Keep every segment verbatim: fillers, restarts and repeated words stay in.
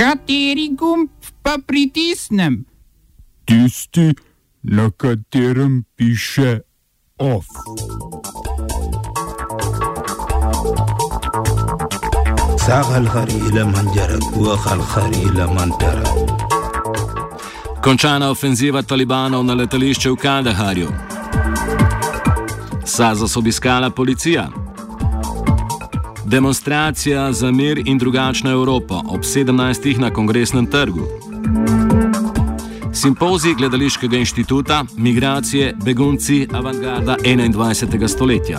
Kateri gumb pa pritisnem? Tisti, na katerem piše OF. Končana ofenziva talibanov na letališče v Kandaharju. Sazos obiskala policija. Demonstracija za mir in drugačno Evropo ob sedemnajstih na Kongresnem trgu. Simpozij Gledališkega inštituta, migracije, begunci, avantgarda enaindvajsetega stoletja.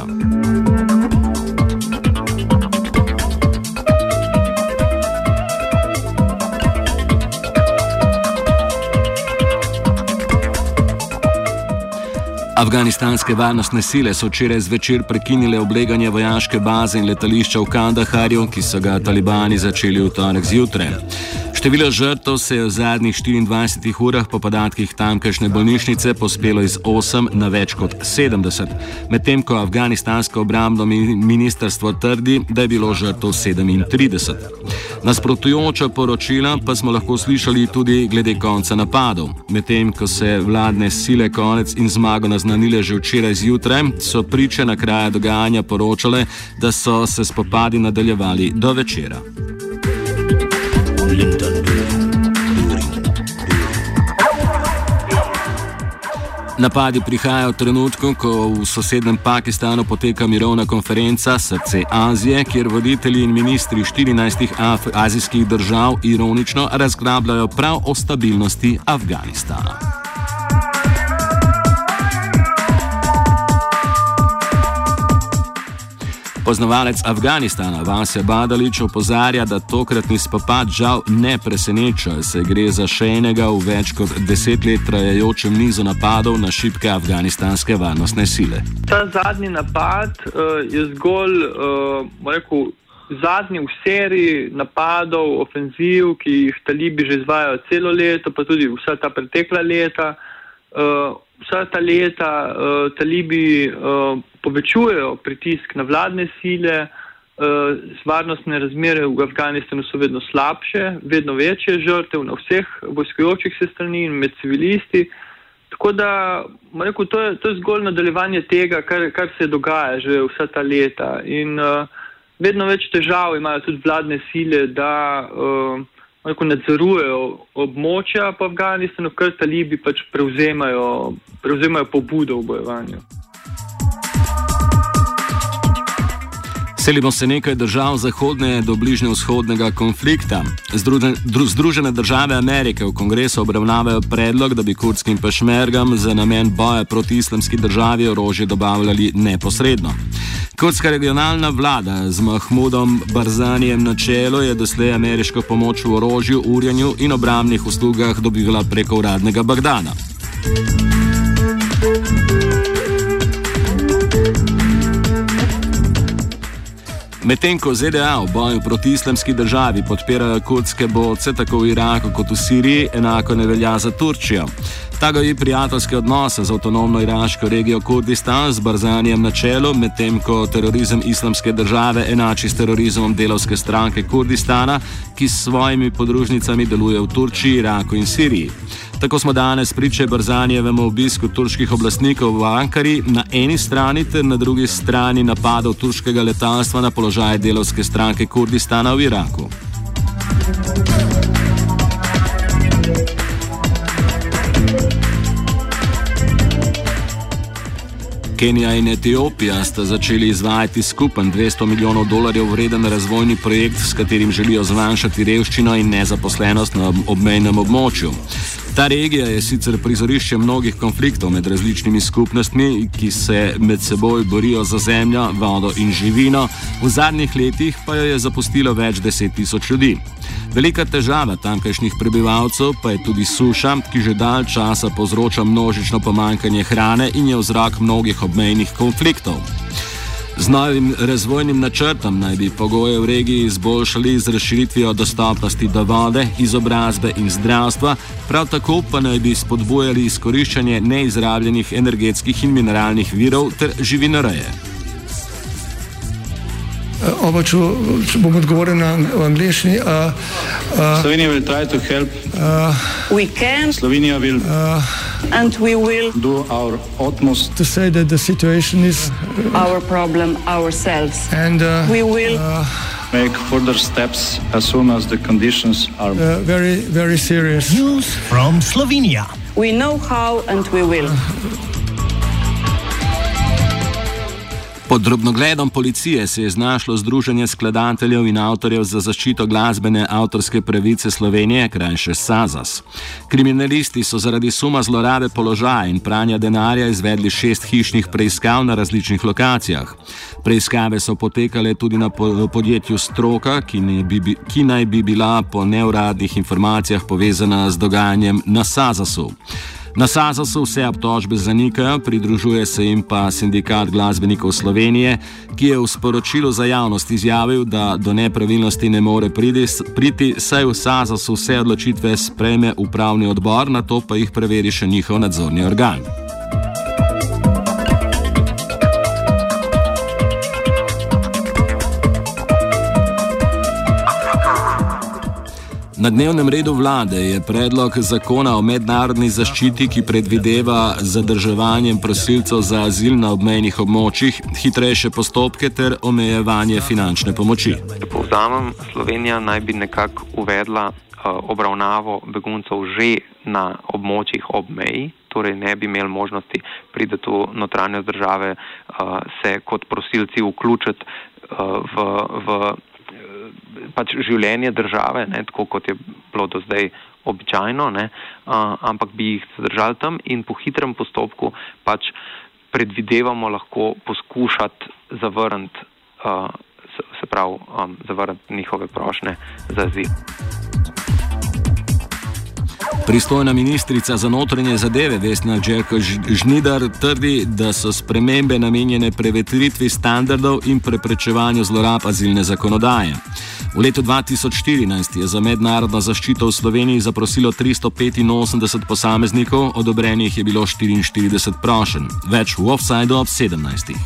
Afganistanske varnostne sile so včeraj zvečer prekinile obleganje vojaške baze in letališča v Kandaharju, ki so ga talibani začeli v torek zjutraj. Število žrtev se je v zadnjih štiriindvajsetih urah po podatkih tamkajšnje bolnišnice pospelo iz osem na več kot sedemdeset, medtem ko afganistansko obrambno ministrstvo trdi, da je bilo žrtev sedemintrideset. Nasprotujoča poročila pa smo lahko slišali tudi glede konca napadov. Medtem ko se vladne sile konec in zmago naznanile že včeraj zjutraj, so priče na kraju dogajanja poročale, da so se spopadi nadaljevali do večera. Napadi prihajajo v trenutku, ko v sosednjem Pakistanu poteka mirovna konferenca Srce Azije, kjer voditelji in ministri štirinajstih azijskih držav ironično razglabljajo prav o stabilnosti Afganistana. Poznavalec Afganistana Vasja Badalić opozarja, da tokratni spopad žal ne preseneča, saj gre za še enega v več kot deset let trajajočem nizu napadov na šibke afganistanske varnostne sile. Ta zadnji napad uh, je zgolj uh, rekel, zadnji v seriji napadov, ofenziv, ki jih talibi že izvajajo celo leto, pa tudi vsa ta pretekla leta. Uh, vsa ta leta uh, talibi uh, povečujejo pritisk na vladne sile, uh, varnostne razmere v Afganistanu so vedno slabše, vedno večje žrtev na vseh vojskujočih se strani in med civilisti. Tako da, rekel, to, je, to je zgolj nadaljevanje tega, kar, kar se dogaja že vsa ta leta. In uh, vedno več težav imajo tudi vladne sile, da uh, rekel, nadzorujejo območja po Afganistanu, ker talibi pač prevzemajo, prevzemajo pobudo v bojevanju. Selimo se nekaj držav zahodne do bližnjevzhodnega konflikta. Združene države Amerike v kongresu obravnavajo predlog, da bi kurdskim pešmergam za namen boja proti islamski državi orožje dobavljali neposredno. Kurdska regionalna vlada z Mahmudom Barzanijem na čelu je doslej ameriško pomoč v orožju, urjenju in obrambnih uslugah dobivala preko uradnega Bagdada. Medtem ko Z D A v boju proti islamski državi podpirajo kurdske borce tako v Iraku kot v Siriji, enako ne velja za Turčijo. Ta goji prijateljske odnose z avtonomno iraško regijo Kurdistan z Barzanijem na čelu, medtem ko terorizem islamske države enači s terorizmom delavske stranke Kurdistana, ki s svojimi podružnicami deluje v Turčiji, Iraku in Siriji. Tako smo danes priče Barzanijevemu obisku turških oblastnikov v Ankari na eni strani ter na drugi strani napadov turškega letalstva na položaj delavske stranke Kurdistana v Iraku. Kenija in Etiopija sta začeli izvajati skupen dvesto milijonov dolarjev vreden razvojni projekt, s katerim želijo zmanjšati revščino in nezaposlenost na obmejnem območju. Ta regija je sicer prizorišče mnogih konfliktov med različnimi skupnostmi, ki se med seboj borijo za zemljo, vodo in živino, v zadnjih letih pa jo je zapustilo več deset tisoč ljudi. Velika težava tamkajšnjih prebivalcev pa je tudi suša, ki že dalj časa povzroča množično pomanjkanje hrane in je vzrok mnogih obmejnih konfliktov. Z novim razvojnim načrtom naj bi pogoje v regiji izboljšali z razširitvijo dostopnosti do vode, izobrazbe in zdravstva, prav tako pa naj bi spodbujali izkoriščanje neizrabljenih energetskih in mineralnih virov ter živinoreje. Oba, če, če bom odgovoril na angliški. Uh, uh, Slovenija will try to help. Uh, we can. Slovenija will. Uh, and we will do our utmost to say that the situation is uh, our problem ourselves. And uh, we will uh, make further steps as soon as the conditions are uh, very, very serious. News from Slovenia. We know how and we will. Pod drobnogledom policije se je znašlo Združenje skladateljev in avtorjev za zaščito glasbene avtorske pravice Slovenije, krajše SAZAS. Kriminalisti so zaradi suma zlorabe položaja in pranja denarja izvedli šest hišnih preiskav na različnih lokacijah. Preiskave so potekale tudi na podjetju Stroka, ki, ne bi, ki naj bi bila po neuradnih informacijah povezana z dogajanjem na SAZAS-u. Na SAZAS-u vse obtožbe zanikajo, pridružuje se jim pa Sindikat glasbenikov Slovenije, ki je v sporočilu za javnost izjavil, da do nepravilnosti ne more priti, saj v SAZAS-u vse odločitve sprejme upravni odbor, nato pa jih preveri še njihov nadzorni organ. Na dnevnem redu vlade je predlog zakona o mednarodni zaščiti, ki predvideva zadrževanje prosilcev za azil na obmejnih območjih, hitrejše postopke ter omejevanje finančne pomoči. Povzamem, Slovenija naj bi nekako uvedla uh, obravnavo beguncev že na območjih ob meji, torej ne bi imeli možnosti priti v notranjost države, uh, se kot prosilci vključiti uh, v, v pač življenje države, ne, tako kot je bilo do zdaj običajno, ne, uh, ampak bi jih zadržali tam in po hitrem postopku pač predvidevamo lahko poskušati zavrniti, uh, se, se pravi, um, zavrniti njihove prošnje za azil. Pristojna ministrica za notranje zadeve Vesna Žnidar trdi, da so spremembe namenjene prevetritvi standardov in preprečevanju zlorab azilne zakonodaje. V letu dva tisoč štirinajst je za mednarodno zaščito v Sloveniji zaprosilo tristo petinosemdeset posameznikov, odobrenih je bilo štiriinštirideset prošenj, več v Offsideu ob sedemnajstih.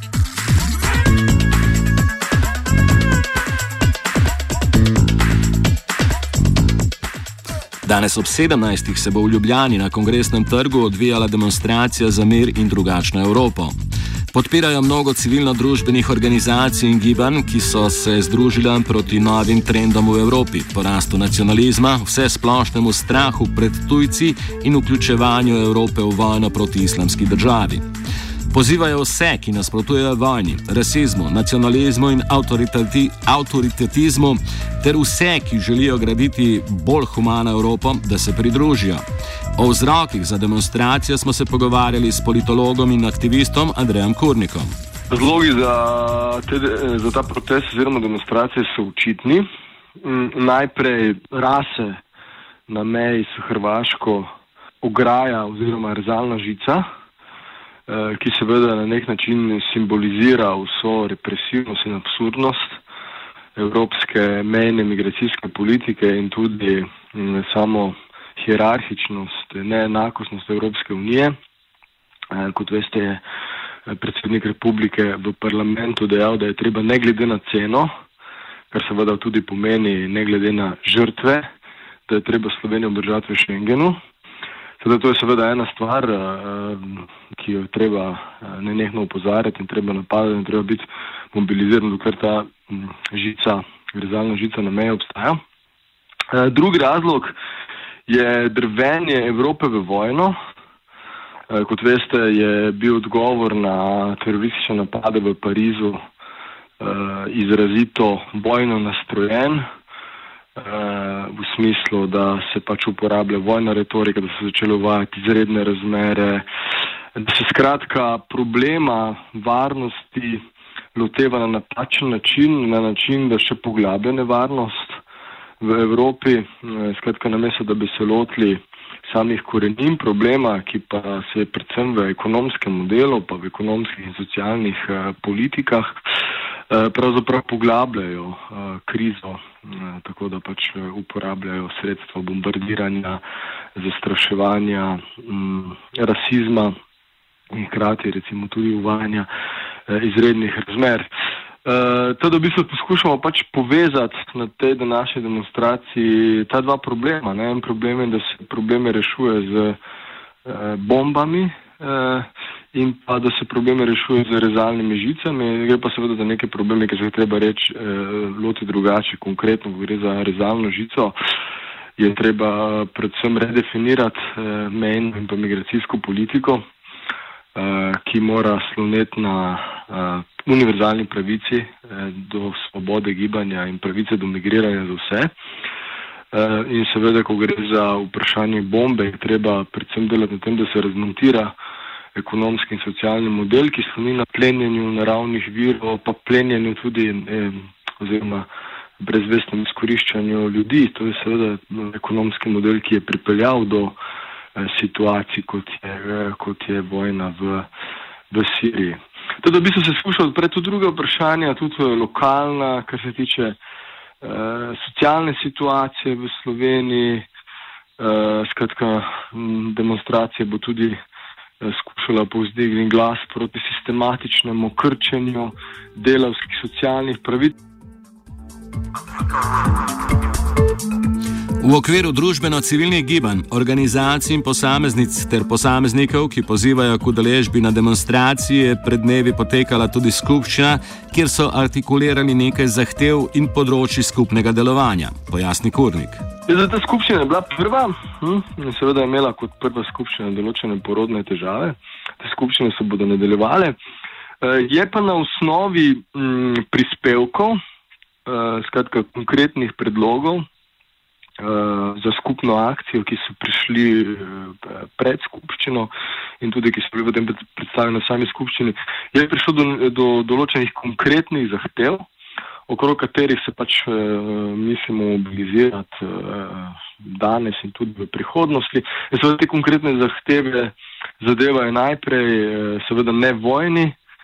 Danes ob sedemnajstih se bo v Ljubljani na Kongresnem trgu odvijala demonstracija za mir in drugačno Evropo. Podpirajo mnogo civilno-družbenih organizacij in gibanj, ki so se združile proti novim trendom v Evropi, porastu nacionalizma, vse splošnemu strahu pred tujci in vključevanju Evrope v vojno proti islamski državi. Pozivajo vse, ki nasprotujejo vojni, rasizmu, nacionalizmu in avtoritati, avtoritetizmu, ter vse, ki želijo graditi bolj humano Evropo, da se pridružijo. O vzrokih za demonstracijo smo se pogovarjali s politologom in aktivistom Andrejem Kurnikom. Razlogi za, te, za ta protest oziroma demonstracije so očitni. Najprej rase na meji s Hrvaško, ograja oziroma rezalna žica, ki seveda na nek način simbolizira vso represivnost in absurdnost evropske mejne migracijske politike in tudi samo hierarhičnost, neenakostnost Evropske unije. Kot veste, je predsednik republike v parlamentu dejal, da je treba ne glede na ceno, kar seveda tudi pomeni ne glede na žrtve, da je treba Slovenijo obdržati v Schengenu. Teda to je seveda ena stvar, ki jo treba nenehno opozarjati in treba napadati in treba biti mobiliziran, dokler ta žica, rezalna žica na meji obstaja. Drugi razlog je drvenje Evrope v vojno. Kot veste, je bil odgovor na teroristične napade v Parizu izrazito bojno nastrojen, v smislu, da se pač uporablja vojna retorika, da se začele uvajati izredne razmere, da se skratka problema varnosti loteva na napačen način, na način, da še poglablja nevarnost v Evropi. Skratka, namesto da bi se lotili samih korenin problema, ki pa se predvsem v ekonomskem modelu, pa v ekonomskih in socialnih uh, politikah uh, pravzaprav poglabljajo uh, krizo, uh, tako da pač uporabljajo sredstva bombardiranja, zastraševanja, um, rasizma in hkrati recimo tudi uvajanja uh, izrednih razmer. Uh, to, da v bistvu poskušamo pač povezati na tej današnji demonstraciji ta dva problema. Ne? En problem je, da se probleme rešuje z uh, bombami uh, in pa da se probleme rešuje z rezalnimi žicami. Gre pa seveda za neke probleme, ki se jih treba reči uh, loti drugače. Konkretno gre za rezalno žico. Je treba predvsem redefinirati uh, mejno in pa migracijsko politiko, uh, ki mora sloneti na uh, univerzalni pravici do svobode gibanja in pravice do migriranja za vse. In seveda, ko gre za vprašanje bombe, je treba predvsem delati na tem, da se razmontira ekonomski in socialni model, ki sloni na plenjenju naravnih virov, pa plenjenju tudi eh, oziroma brezvestnem izkoriščanju ljudi. To je seveda ekonomski model, ki je pripeljal do eh, situacij, kot je, eh, kot je vojna v, v Siriji. Tudi v bistvu se skuša odpreti tudi druga vprašanja, tudi lokalna, kar se tiče uh, socialne situacije v Sloveniji. Uh, skratka, demonstracija bo tudi uh, skušala povzdigniti glas proti sistematičnemu krčenju delavskih socialnih pravic. V okviru družbeno-civilnih gibanj, organizacij in posameznic ter posameznikov, ki pozivajo k udeležbi na demonstraciji, je pred dnevi potekala tudi skupščina, kjer so artikulirali nekaj zahtev in področji skupnega delovanja, pojasni Kurnik. Ja, ta skupščina je bila prva hm, in seveda je imela kot prva skupščina določene porodne težave. Te skupščine se bodo nadaljevale. Je pa na osnovi hm, prispevkov, skratka konkretnih predlogov, za skupno akcijo, ki so prišli pred skupščino in tudi, ki so bili potem predstavljeni na sami skupščini, je prišlo do, do določenih konkretnih zahtev, okrog katerih se pač mislimo mobilizirati danes in tudi v prihodnosti. In seveda te konkretne zahteve zadevajo najprej seveda ne vojni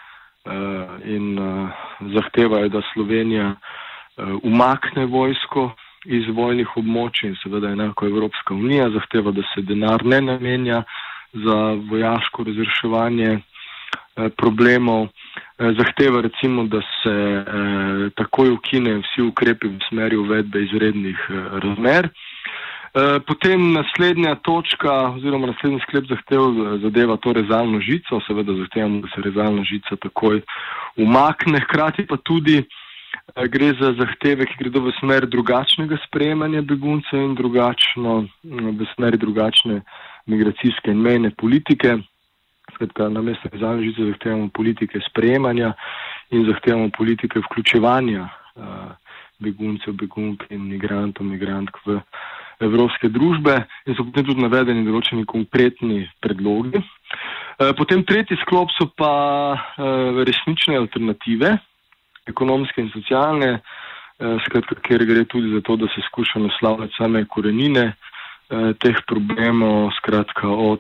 in zahtevajo, da Slovenija umakne vojsko iz vojnih območij in seveda enako Evropska unija zahteva, da se denar ne namenja za vojaško razreševanje eh, problemov. Eh, zahteva recimo, da se eh, takoj ukine vsi ukrepi v smeri uvedbe izrednih eh, razmer. Eh, potem naslednja točka oziroma naslednji sklep zahtev zadeva to rezalno žico. Seveda zahtevamo, da se rezalna žica takoj umakne, hkrati pa tudi gre za zahteve, ki gredo v smer drugačnega sprejemanja beguncev in drugačno, v smeri drugačne migracijske in mejne politike. Skratka, namesto rezalne žice zahtevamo politike sprejemanja in zahtevamo politike vključevanja uh, beguncev, begunk in migrantov, migrantk v evropske družbe in so potem tudi navedeni določeni konkretni predlogi. Uh, potem tretji sklop so pa uh, resnične alternative, ekonomske in socialne, eh, skratka, kjer gre tudi za to, da se skuša naslavljati same korenine eh, teh problemov, skratka od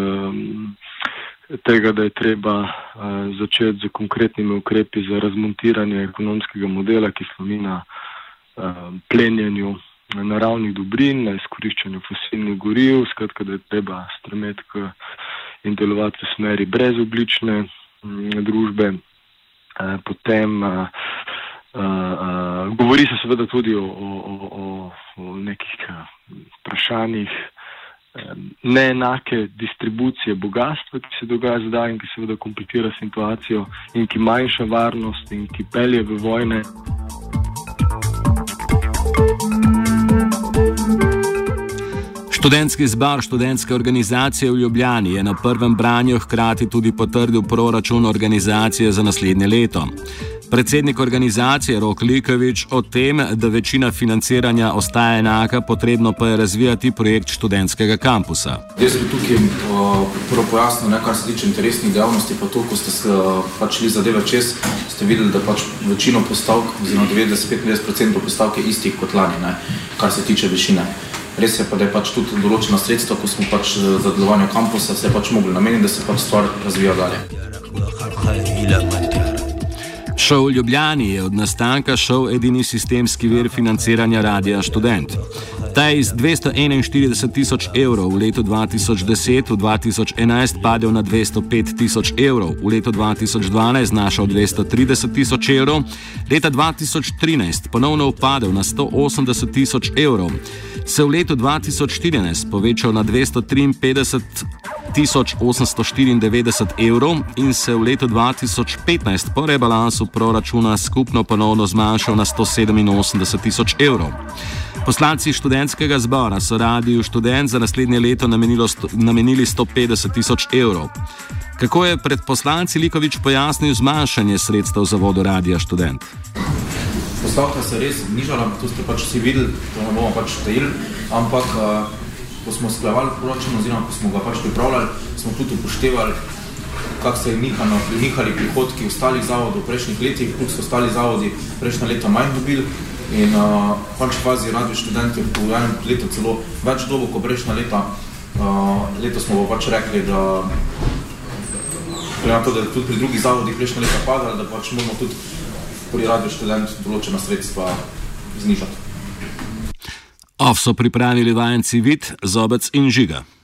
eh, tega, da je treba eh, začeti z konkretnimi ukrepi za razmontiranje ekonomskega modela, ki sloni na eh, plenjenju naravnih dobrin, na izkoriščanju fosilnih goriv, skratka, da je treba stremeti k in delovati v smeri brezoglične hm, družbe. Potem uh, uh, govori se seveda tudi o, o, o, o nekih vprašanjih neenake distribucije bogatstva, ki se dogaja zdaj in ki seveda komplicira situacijo in ki manjša varnost in ki pelje v vojne. Študentski zbor študentske organizacije v Ljubljani je na prvem branju hkrati tudi potrdil proračun organizacije za naslednje leto. Predsednik organizacije Rok Likovič o tem, da večina financiranja ostaja enaka, potrebno pa je razvijati projekt študentskega kampusa. Jaz bi tukaj prvo pojasnil, ne, kar se tiče interesnih dejavnosti, pa to, ko ste pač šli zadeve čez, ste videli, da pač večino postavk, oziroma devetdeset do petindevetdeset procentov postavk je istih kot lani, ne, kar se tiče višine. Res je pa, da je pač tudi določena sredstva, ko smo pač za delovanje kampusa se je pač mogli nameniti, da se pač stvar razvija dalje. Šov v Ljubljani je od nastanka šov edini sistemski vir financiranja Radia Študent. Ta je iz dvesto enainštirideset tisoč evrov v letu dva tisoč deset v dva tisoč enajst padel na dvesto pet tisoč evrov, v letu dva tisoč dvanajst znašal dvesto trideset tisoč evrov, leta dva tisoč trinajst ponovno upadel na sto osemdeset tisoč evrov, se v letu dva tisoč štirinajst povečal na dvesto triinpetdeset tisoč osemsto štiriindevetdeset evrov in se v letu dva tisoč petnajst po rebalansu proračuna skupno ponovno zmanjšal na sto sedeminosemdeset tisoč evrov. Poslanci študentskega zbora so Radiu Študent za naslednje leto namenili sto petdeset tisoč evrov. Kako je pred poslanci Likovič pojasnil zmanjšanje sredstev za vodo Radia Študent? Postavka se res znižala, to ste pač vsi videli, to ne bomo pač tajili, ampak uh, ko smo sklepali proračun oziroma ko smo ga pač pripravljali, smo tudi upoštevali, kako se je nihano, nihali prihodki ostalih zavodov v prejšnjih letih, koliko so ostali zavodi prejšnja leta manj dobili. In uh, v končni fazi Radio Študent je v enem letu celo več dobo kot prejšnja leta. Uh, leto smo pač rekli, da to, da tudi pri drugih zavodih prejšnja leta padali, da pač moramo tudi pri Radio Študent določena sredstva znižati. Off so pripravili vajenci Vid, Zobec in Žiga.